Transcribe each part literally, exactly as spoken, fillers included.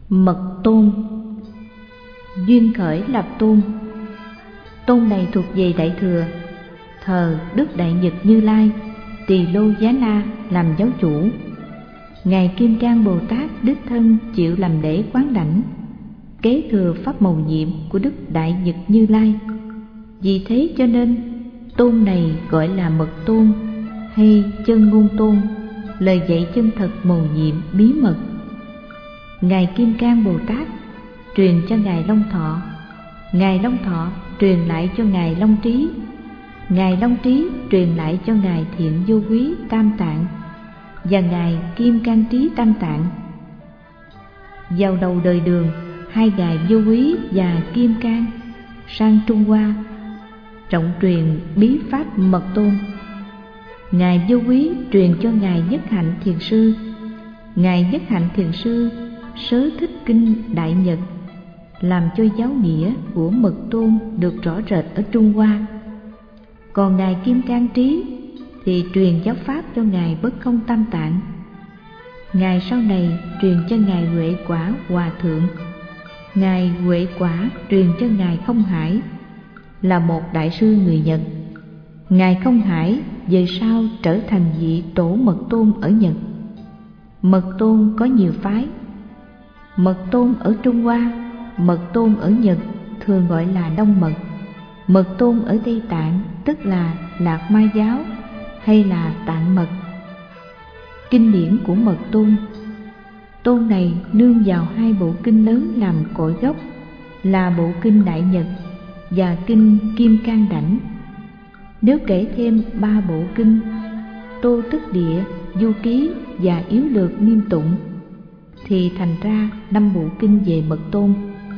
Mật Tôn. Duyên khởi lập tôn. Tôn này thuộc về Đại Thừa, thờ Đức Đại Nhật Như Lai, Tỳ Lô Giá Na làm giáo chủ. Ngài Kim Cang Bồ Tát đích thân chịu làm lễ quán đảnh, kế thừa pháp mầu nhiệm của Đức Đại Nhật Như Lai. Vì thế cho nên tôn này gọi là Mật Tôn hay Chân Ngôn Tôn, lời dạy chân thật mầu nhiệm bí mật. Ngài Kim Cang Bồ Tát truyền cho Ngài Long Thọ, Ngài Long Thọ truyền lại cho Ngài Long Trí, Ngài Long Trí truyền lại cho Ngài Thiện Vô Quý Tam Tạng và Ngài Kim Cang Trí Tam Tạng. Vào đầu đời Đường, hai Ngài Vô Quý và Kim Cang sang Trung Hoa rộng truyền bí pháp Mật Tôn. Ngài Vô Quý truyền cho Ngài Nhất Hạnh Thiền Sư, Ngài Nhất Hạnh Thiền Sư sớ thích kinh Đại Nhật, làm cho giáo nghĩa của Mật Tôn được rõ rệt ở Trung Hoa. Còn Ngài Kim Cang Trí thì truyền giáo pháp cho Ngài Bất Không Tam Tạng. Ngài sau này truyền cho Ngài Huệ Quả Hòa Thượng, Ngài Huệ Quả truyền cho Ngài Không Hải, là một đại sư người Nhật. Ngài Không Hải về sau trở thành vị tổ Mật Tôn ở Nhật. Mật Tôn có nhiều phái. Mật Tôn ở Trung Hoa, Mật Tôn ở Nhật thường gọi là Đông Mật. Mật Tôn ở Tây Tạng tức là Lạc Ma giáo hay là Tạng Mật. Kinh điển của Mật Tôn. Tôn này nương vào hai bộ kinh lớn làm cội gốc là bộ kinh Đại Nhật và kinh Kim Cang Đảnh. Nếu kể thêm ba bộ kinh Tô Tức Địa, Du Ký và Yếu Lược Nghiêm Tụng thì thành ra năm bộ kinh về Mật Tôn.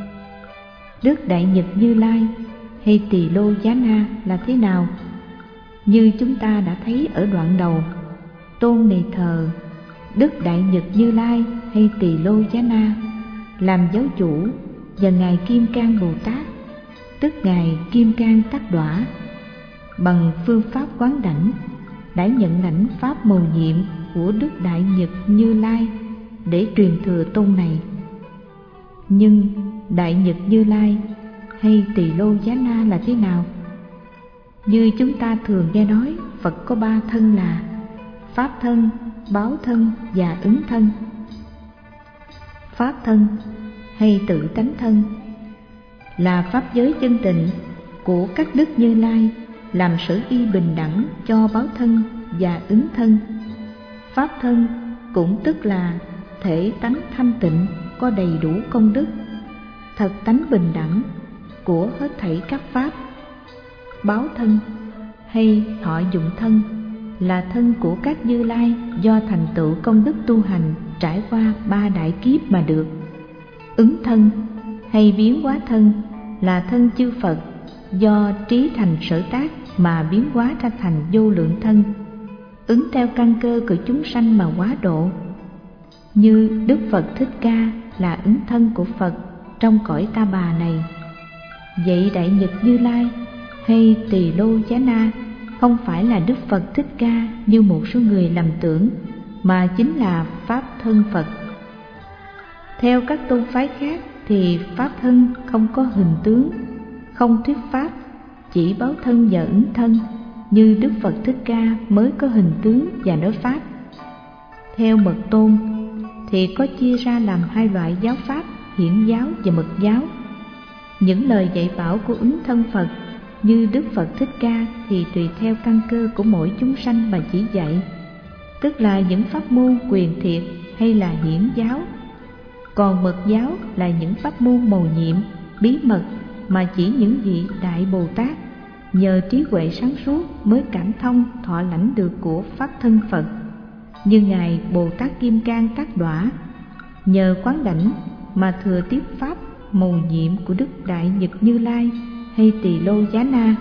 Đức Đại Nhật Như Lai hay Tỳ Lô Giá Na là thế nào? Như chúng ta đã thấy ở đoạn đầu, tôn này thờ Đức Đại Nhật Như Lai hay Tỳ Lô Giá Na làm giáo chủ và Ngài Kim Cang Bồ Tát, tức Ngài Kim Cang Tát Đọa, bằng phương pháp quán đảnh đã nhận lãnh pháp mầu nhiệm của Đức Đại Nhật Như Lai để truyền thừa tôn này. Nhưng Đại Nhật Như Lai hay Tỳ Lô Giá Na là thế nào? Như chúng ta thường nghe nói, Phật có ba thân là Pháp thân, Báo thân và Ứng thân. Pháp thân hay tự tánh thân là pháp giới chân tịnh của các đức Như Lai, làm sở y bình đẳng cho báo thân và ứng thân. Pháp thân cũng tức là thể tánh thanh tịnh có đầy đủ công đức, thật tánh bình đẳng của hết thảy các pháp. Báo thân hay thọ dụng thân là thân của các Như Lai do thành tựu công đức tu hành trải qua ba đại kiếp mà được. Ứng thân hay biến hóa thân là thân chư Phật do trí thành sở tác mà biến hóa ra thành vô lượng thân, ứng theo căn cơ của chúng sanh mà hóa độ. Như Đức Phật Thích Ca là ứng thân của Phật trong cõi Ta Bà này. Vậy Đại Nhật Như Lai hay Tỳ Lô Giá Na không phải là Đức Phật Thích Ca như một số người lầm tưởng, mà chính là Pháp thân Phật. Theo các tôn phái khác thì Pháp thân không có hình tướng, không thuyết Pháp, chỉ báo thân và ứng thân, như Đức Phật Thích Ca mới có hình tướng và nói Pháp. Theo Mật Tôn thì có chia ra làm hai loại giáo pháp, hiển giáo và mật giáo. Những lời dạy bảo của ứng thân Phật như Đức Phật Thích Ca thì tùy theo căn cơ của mỗi chúng sanh mà chỉ dạy, tức là những pháp môn quyền thiệt hay là hiển giáo. Còn mật giáo là những pháp môn mầu nhiệm, bí mật mà chỉ những vị Đại Bồ Tát nhờ trí huệ sáng suốt mới cảm thông thọ lãnh được của Pháp thân Phật. Như Ngài Bồ Tát Kim Cang Tát Đọa nhờ quán đảnh mà thừa tiếp pháp mầu nhiệm của Đức Đại Nhật Như Lai hay Tỳ Lô Giá Na.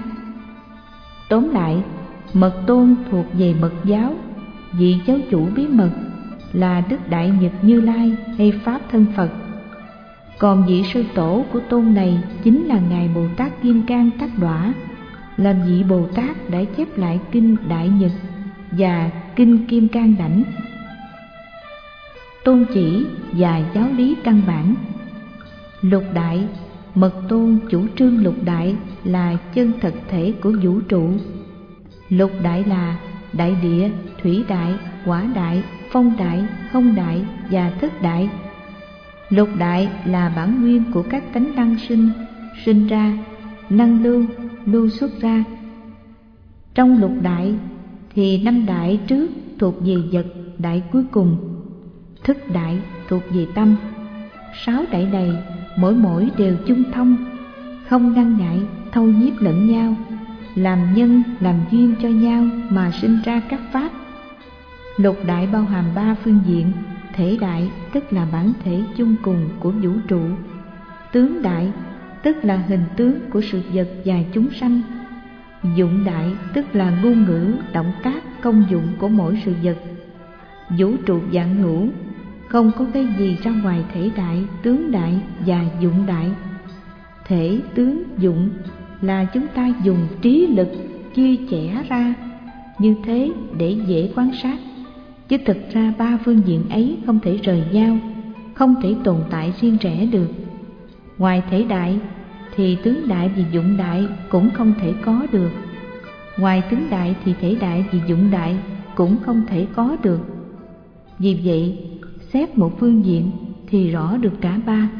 Tóm lại, Mật Tôn thuộc về mật giáo, vị giáo chủ bí mật là Đức Đại Nhật Như Lai hay Pháp thân Phật. Còn vị sư tổ của tôn này chính là Ngài Bồ Tát Kim Cang Tát Đọa, là vị Bồ Tát đã chép lại kinh Đại Nhật và kinh Kim Cang Đảnh. tôn chỉ và giáo lý căn bản. Lục đại, Mật Tôn chủ trương lục đại là chân thật thể của vũ trụ. Lục đại là đại địa, thủy đại, hỏa đại, phong đại, không đại và thức đại. Lục đại là bản nguyên của các tánh năng sinh, sinh ra, năng lưu, lưu xuất ra. Trong lục đại thì năm đại trước thuộc về vật đại cuối cùng, thức đại thuộc về tâm. Sáu đại này mỗi mỗi đều chung thông, không ngăn ngại, thâu nhiếp lẫn nhau, làm nhân làm duyên cho nhau mà sinh ra các pháp. Lục đại bao hàm ba phương diện: thể đại tức là bản thể chung cùng của vũ trụ, tướng đại tức là hình tướng của sự vật và chúng sanh, dụng đại tức là ngôn ngữ, động tác, công dụng của mỗi sự vật. Vũ trụ vạn hữu không có cái gì ra ngoài thể đại, tướng đại và dụng đại. Thể, tướng, dụng là chúng ta dùng trí lực chia chẻ ra như thế để dễ quan sát, chứ thực ra ba phương diện ấy không thể rời nhau, không thể tồn tại riêng rẽ được. Ngoài thể đại thì tướng đại và dụng đại cũng không thể có được. Ngoài tướng đại thì thể đại và dụng đại cũng không thể có được. Vì vậy, xét một phương diện thì rõ được cả ba.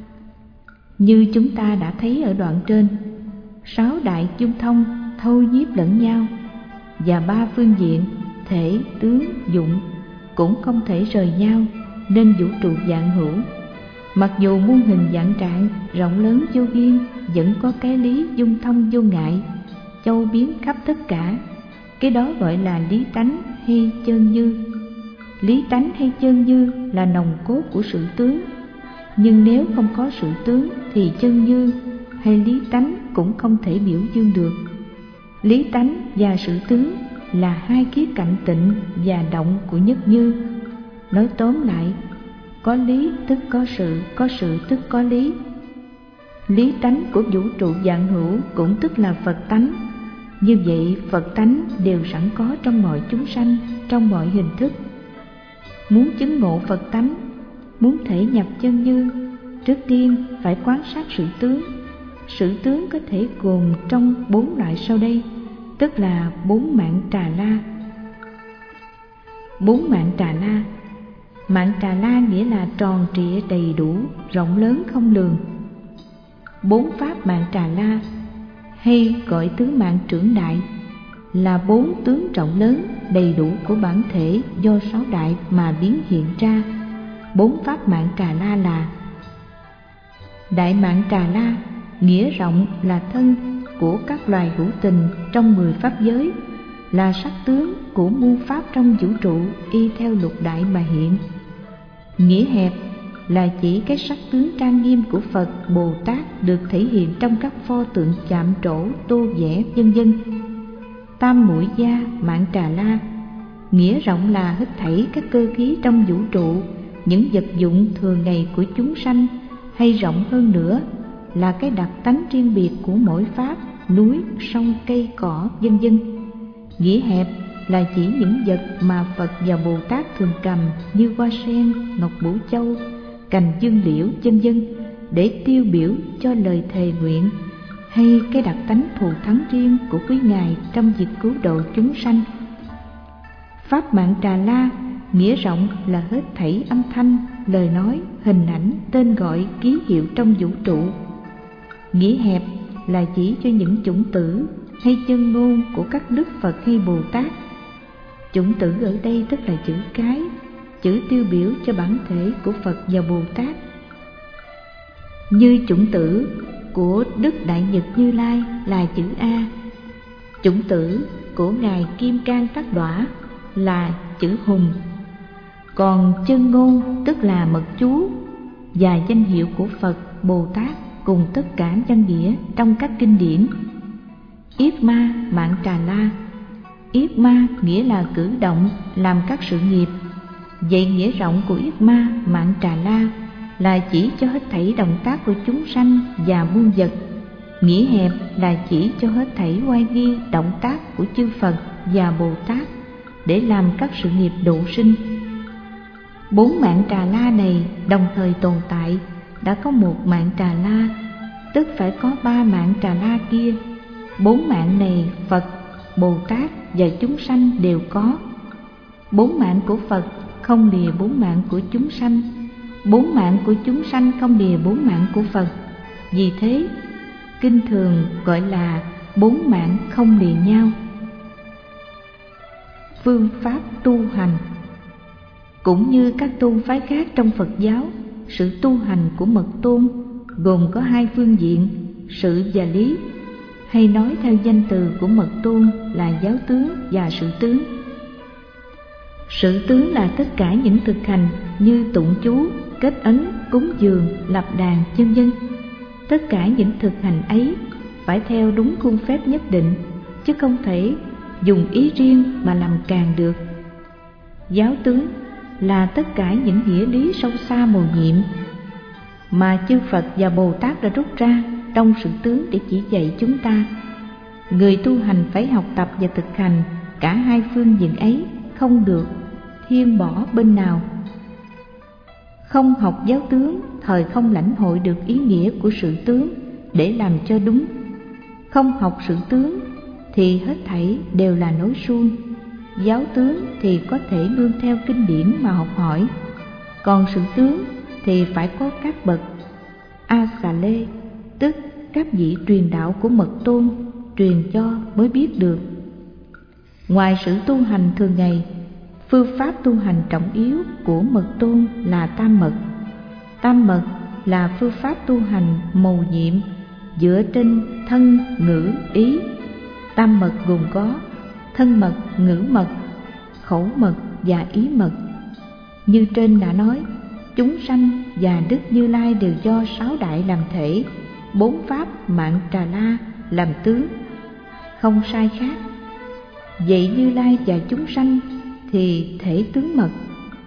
Như chúng ta đã thấy ở đoạn trên, sáu đại chung thông thâu nhiếp lẫn nhau, và ba phương diện thể, tướng, dụng cũng không thể rời nhau, nên vũ trụ vạn hữu. Mặc dù muôn hình vạn trạng, rộng lớn vô biên, vẫn có cái lý dung thông vô ngại, châu biến khắp tất cả. Cái đó gọi là lý tánh hay chân như. Lý tánh hay chân như là nòng cốt của sự tướng. Nhưng nếu không có sự tướng thì chân như hay lý tánh cũng không thể biểu dương được. Lý tánh và sự tướng là hai khía cạnh tịnh và động của nhất như. Nói tóm lại, có lý tức có sự, có sự tức có lý. Lý tánh của vũ trụ vạn hữu cũng tức là Phật tánh. Như vậy, Phật tánh đều sẵn có trong mọi chúng sanh, trong mọi hình thức. Muốn chứng ngộ Phật tánh, muốn thể nhập chân như, trước tiên phải quan sát sự tướng. Sự tướng có thể gồm trong bốn loại sau đây, tức là bốn mạng Trà La. Bốn mạng Trà La. Mạng Trà La nghĩa là tròn trịa đầy đủ, rộng lớn không lường. Bốn pháp mạng Trà La hay gọi tứ mạng trưởng đại là bốn tướng rộng lớn đầy đủ của bản thể do sáu đại mà biến hiện ra. Bốn pháp mạng Trà La là: đại mạng Trà La, nghĩa rộng là thân của các loài hữu tình trong mười pháp giới, là sắc tướng của muôn pháp trong vũ trụ y theo lục đại mà hiện. Nghĩa hẹp là chỉ cái sắc tướng trang nghiêm của Phật, Bồ Tát được thể hiện trong các pho tượng chạm trổ, tô vẽ, vân vân. Tam mũi gia mạng Trà La, nghĩa rộng là hết thảy các cơ khí trong vũ trụ, những vật dụng thường ngày của chúng sanh, hay rộng hơn nữa là cái đặc tánh riêng biệt của mỗi pháp, núi, sông, cây, cỏ, vân vân. Nghĩa hẹp là chỉ những vật mà Phật và Bồ Tát thường cầm như hoa sen, ngọc bửu châu, cành dương liễu, vân vân, để tiêu biểu cho lời thề nguyện, hay cái đặc tánh thù thắng riêng của quý ngài trong việc cứu độ chúng sanh. Pháp mạng Trà La nghĩa rộng là hết thảy âm thanh, lời nói, hình ảnh, tên gọi, ký hiệu trong vũ trụ. Nghĩa hẹp là chỉ cho những chủng tử hay chân ngôn của các đức Phật hay Bồ Tát. Chủng tử ở đây tức là chữ cái, chữ tiêu biểu cho bản thể của Phật và Bồ Tát. Như chủng tử của Đức Đại Nhật Như Lai là chữ A, chủng tử của Ngài Kim Cang Tát Đọa là chữ Hùng. Còn chân ngôn tức là mật chú và danh hiệu của Phật, Bồ Tát cùng tất cả văn nghĩa trong các kinh điển. Yết ma mạng Trà La. Yết ma nghĩa là cử động, làm các sự nghiệp. Vậy nghĩa rộng của Yết ma mạng Trà La là chỉ cho hết thảy động tác của chúng sanh và muôn vật. Nghĩa hẹp là chỉ cho hết thảy oai nghi động tác của chư Phật và Bồ Tát để làm các sự nghiệp độ sinh. Bốn mạng Trà La này đồng thời tồn tại, đã có một mạng Trà La, tức phải có ba mạng Trà La kia. Bốn mạng này Phật, Bồ Tát và chúng sanh đều có. Bốn mạng của Phật không lìa bốn mạng của chúng sanh, bốn mạng của chúng sanh không lìa bốn mạng của Phật. Vì thế, kinh thường gọi là bốn mạng không lìa nhau. Phương pháp tu hành. Cũng như các tôn phái khác trong Phật giáo, sự tu hành của Mật Tôn gồm có hai phương diện, sự và lý, hay nói theo danh từ của Mật Tôn là giáo tướng và sự tướng. Sự tướng là tất cả những thực hành như tụng chú, kết ấn, cúng dường, lập đàn, vân vân. Tất cả những thực hành ấy phải theo đúng khuôn phép nhất định, chứ không thể dùng ý riêng mà làm càng được. Giáo tướng là tất cả những nghĩa lý sâu xa mầu nhiệm mà chư Phật và Bồ Tát đã rút ra trong sự tướng để chỉ dạy chúng ta. Người tu hành phải học tập và thực hành cả hai phương diện ấy, không được thiên bỏ bên nào. Không học giáo tướng, thời không lãnh hội được ý nghĩa của sự tướng để làm cho đúng. Không học sự tướng thì hết thảy đều là nói suông. Giáo tướng thì có thể nương theo kinh điển mà học hỏi, còn sự tướng thì phải có các bậc A Xà Lê, tức các vị truyền đạo của Mật Tôn truyền cho mới biết được. Ngoài sự tu hành thường ngày, phương pháp tu hành trọng yếu của Mật Tôn là tam mật. Tam mật là phương pháp tu hành mầu nhiệm dựa trên thân, ngữ, ý. Tam mật gồm có thân mật, ngữ mật, khẩu mật và ý mật. Như trên đã nói, chúng sanh và Đức Như Lai đều do sáu đại làm thể, bốn pháp mạng Trà La làm tướng, không sai khác. Vậy Như Lai và chúng sanh thì thể tướng mật.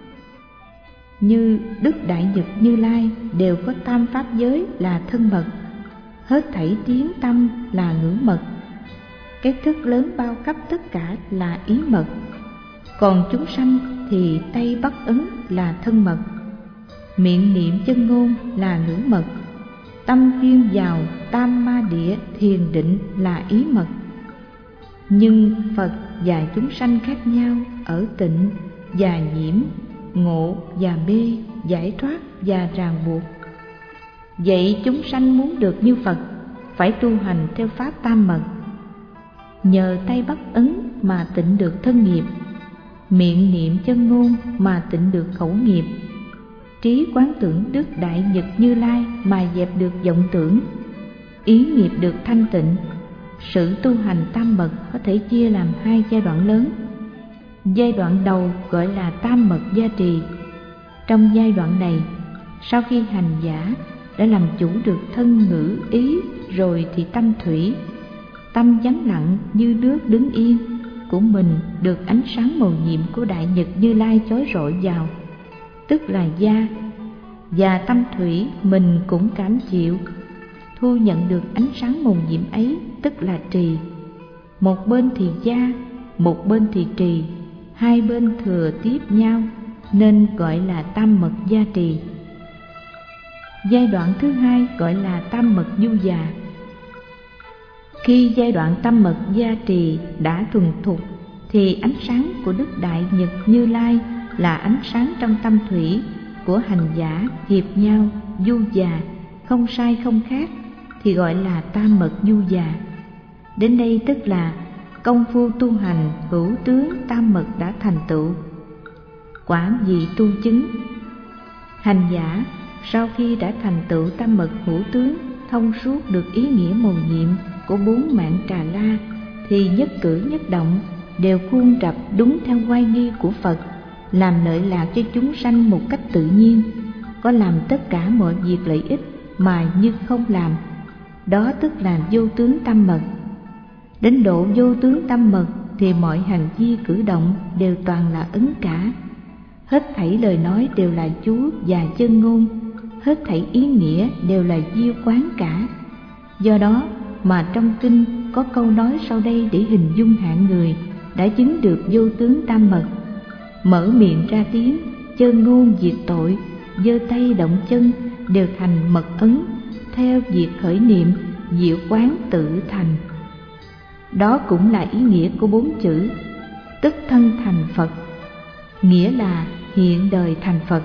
Như Đức Đại Nhật Như Lai đều có tam pháp giới là thân mật, hết thảy tiếng tâm là ngữ mật, cái thức lớn bao khắp tất cả là ý mật. Còn chúng sanh thì tay bắt ấn là thân mật, miệng niệm chân ngôn là ngữ mật, tâm chuyên vào tam ma địa thiền định là ý mật. Nhưng Phật và chúng sanh khác nhau ở tịnh và nhiễm, ngộ và mê, giải thoát và ràng buộc. Vậy chúng sanh muốn được như Phật phải tu hành theo pháp tam mật. Nhờ tay bắt ấn mà tịnh được thân nghiệp, miệng niệm chân ngôn mà tịnh được khẩu nghiệp, trí quán tưởng Đức Đại Nhật Như Lai mà dẹp được vọng tưởng, ý nghiệp được thanh tịnh. Sự tu hành tam mật có thể chia làm hai giai đoạn lớn. Giai đoạn đầu gọi là tam mật gia trì. Trong giai đoạn này, sau khi hành giả đã làm chủ được thân, ngữ, ý rồi thì tâm thủy, tâm vắng lặng như nước đứng yên của mình được ánh sáng mầu nhiệm của Đại Nhật Như Lai chói rọi vào, tức là da, và tâm thủy mình cũng cảm chịu, thu nhận được ánh sáng mầu nhiệm ấy, tức là trì. Một bên thì da, một bên thì trì, hai bên thừa tiếp nhau nên gọi là tam mật gia trì. Giai đoạn thứ hai gọi là tam mật du già. Khi giai đoạn tam mật gia trì đã thuần thục thì ánh sáng của Đức Đại Nhật Như Lai là ánh sáng trong tâm thủy của hành giả hiệp nhau du già, không sai không khác, thì gọi là tam mật du già. Đến đây tức là công phu tu hành hữu tướng tam mật đã thành tựu. Quả vị tu chứng. Hành giả sau khi đã thành tựu tam mật hữu tướng, thông suốt được ý nghĩa mầu nhiệm của bốn mạng Trà La, thì nhất cử nhất động đều khuôn rập đúng theo oai nghi của Phật, làm lợi lạc cho chúng sanh một cách tự nhiên, có làm tất cả mọi việc lợi ích mà như không làm. Đó tức là vô tướng tam mật. Đến độ vô tướng tam mật thì mọi hành vi cử động đều toàn là ấn cả, hết thảy lời nói đều là chú và chân ngôn, hết thảy ý nghĩa đều là diêu quán cả. Do đó mà trong kinh có câu nói sau đây để hình dung hạng người đã chứng được vô tướng tam mật: mở miệng ra tiếng, chơn ngôn diệt tội, giơ tay động chân đều thành mật ấn, theo việc khởi niệm diệu quán tự thành. Đó cũng là ý nghĩa của bốn chữ tức thân thành Phật, nghĩa là hiện đời thành Phật.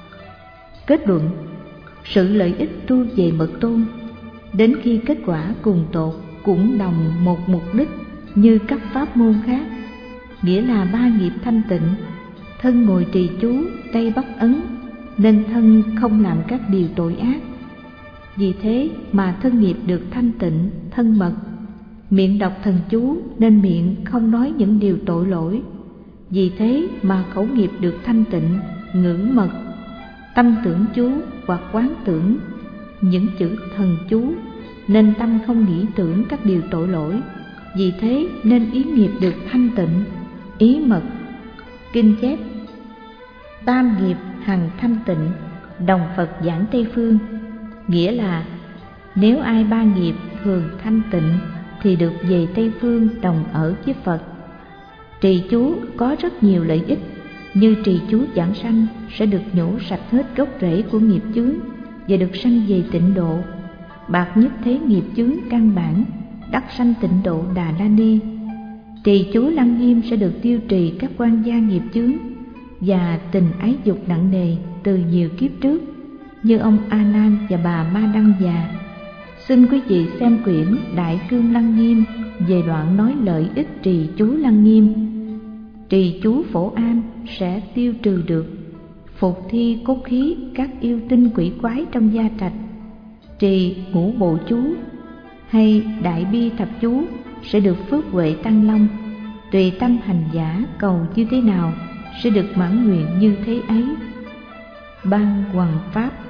Kết luận, sự lợi ích tu về mật tôn, đến khi kết quả cùng tột cũng đồng một mục đích như các pháp môn khác, nghĩa là ba nghiệp thanh tịnh, thân ngồi trì chú, tay bắt ấn, nên thân không làm các điều tội ác. Vì thế mà thân nghiệp được thanh tịnh, thân mật. Miệng đọc thần chú nên miệng không nói những điều tội lỗi. Vì thế mà khẩu nghiệp được thanh tịnh, ngưỡng mật. Tâm tưởng chú hoặc quán tưởng những chữ thần chú, nên tâm không nghĩ tưởng các điều tội lỗi. Vì thế nên ý nghiệp được thanh tịnh, ý mật. Kinh chép: tam nghiệp hằng thanh tịnh, đồng Phật giảng Tây Phương. Nghĩa là nếu ai ba nghiệp thường thanh tịnh thì được về Tây Phương đồng ở với Phật. Trì chú có rất nhiều lợi ích, như trì chú giảng sanh sẽ được nhổ sạch hết gốc rễ của nghiệp chướng và được sanh về tịnh độ. Bạc nhất thế nghiệp chướng căn bản, đắc sanh tịnh độ Đà La Ni. Trì chú lăng nghiêm sẽ được tiêu trì các quan gia nghiệp chướng và tình ái dục nặng nề từ nhiều kiếp trước, như ông A Nan và bà Ma Đăng Già. Xin quý vị xem quyển Đại Cương Lăng Nghiêm về đoạn nói lợi ích trì chú lăng nghiêm. Trì chú phổ an sẽ tiêu trừ được phục thi cốt khí các yêu tinh quỷ quái trong gia trạch. Trì ngũ bộ chú hay đại bi thập chú sẽ được phước huệ tăng long. Tùy tâm hành giả cầu như thế nào sẽ được mãn nguyện như thế ấy. Ban hoằng pháp